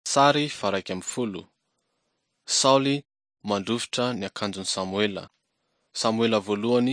Sary faraiky amby folo. Saoly mandrovitra ny akanjon'i Samuela. Samuela voalohany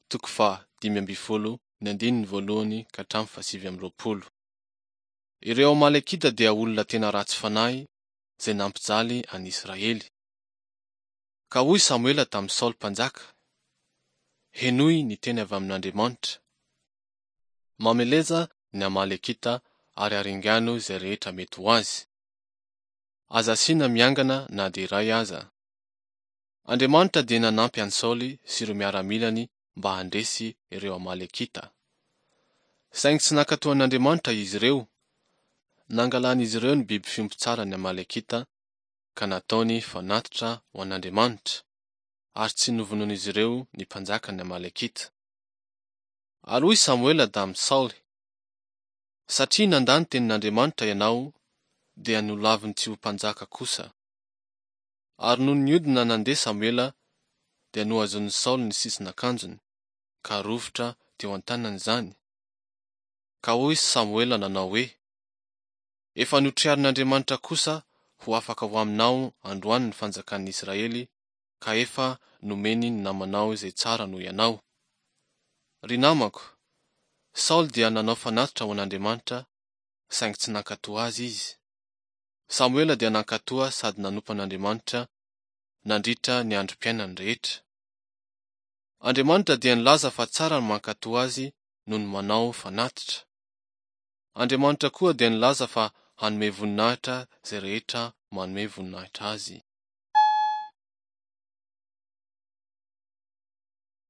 5:1-20. Ireo Amalekita dia olona tena ratsy fanahy zay nampijaly an'i Israely. Ka hoy Samuela tamin'i Saoly mpanjaka, henoy ny teny avy amin'Andriamanitra. Mameleza ny Amalekita ary haringano zay rehetra mety ho azy. Aza asiana miangana na dia iray aza. Andriamanitra dia nanampy an'i Saoly sy ireo miaramilany mba handresy ireo Amalekita. Saingy tsy nankatoan'Andriamanitra izy ireo. Nangalan'izy ireo ny biby fiompy tsara ny Amalekita ka nataony fanatitra ho an'Andriamanitra ary tsy novonoan'izy ireo ny mpanjakan'ny Amalekita. Ary hoy Samuela tamin'i Saoly, satria nandany tenin'Andriamanitra ianao dia nolaviny tsy ho mpanjaka kosa. Ary noho niodina nandeha Samuela dia noazon'i Saoly ny sisin'akanjony ka rovitra teo an-tanany izany. Ka hoy Samuela nanao hoe, efa notriarin'Andriamanitra kosa ho afaka ho aminao androany ny fanjakan'ny Israely ka efa nomeny ny namanao izay tsara noho ianao. Ry namako, Saoly dia nanao fanatitra ho an'Andriamanitra saingy tsy nankatoa azy izy. Samuela dia nankatoa sady nanompo an'Andriamanitra nandritra ny androm-piainany rehetra. Andriamanitra dia nilaza fa tsara ny mankatoa azy noho ny manao fanatitra. Andriamanitra koa dia nilaza fa hanome voninahitra zay rehetra manome voninahitra azy.